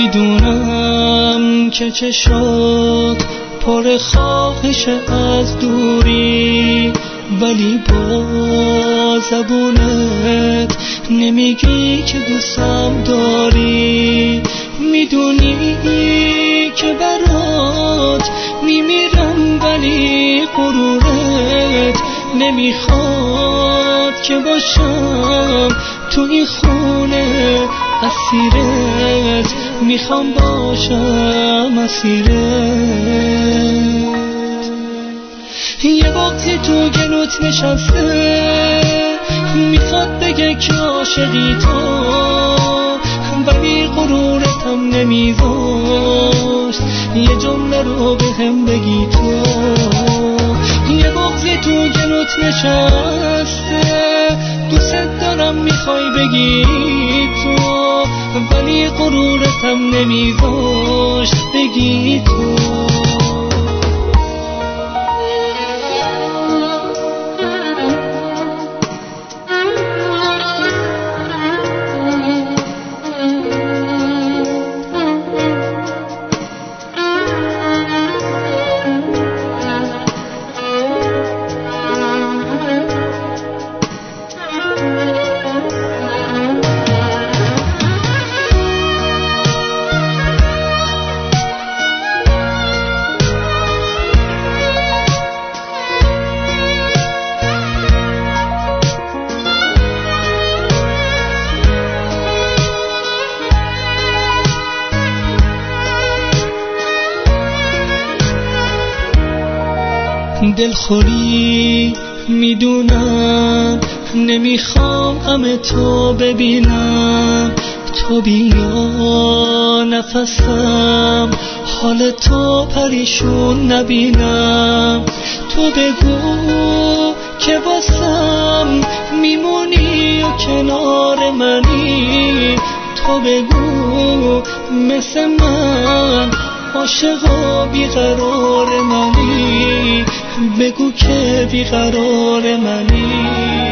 میدونم که چشات پر خواهش از دوری، ولی با زبونت نمیگی که دوستم داری. میدونی که برات میمیرم، ولی غرورت نمیخواد که باشم تو این خونه اسیرت. میخوام باشم اسیرت. یه وقتی تو گلوت نشسته میخواد بگه که عاشقی تو، ولی غرورتم نمیذاشت یه جمله رو بهم بگی تو. یه بغضی تو گلوت نشسته، دوست دارم میخوای بگی تو، ولی غرورتم نمیذاشت بگی تو. دلخوری میدونم، نمیخوام غم تو ببینم. تو بیا نفسم حال تو پریشون نبینم. تو بگو که واسم میمونی و کنار منی. تو بگو مثل من عاشق و بیقرار منی. بگو که بیقرار منی.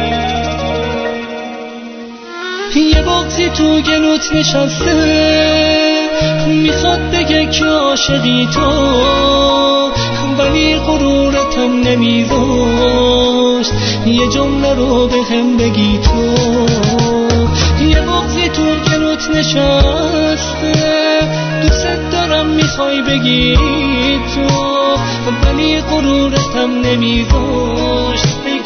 یه وقتی تو گلوت نشسته میخواد بگه که عاشقی تو، ولی غرورتم نمیذاشت یه جمله رو بهم بگی تو. یه وقتی تو گلوت نشسته، دوست دارم میخوای بگی تو، ولی غرورتم نمیذاشت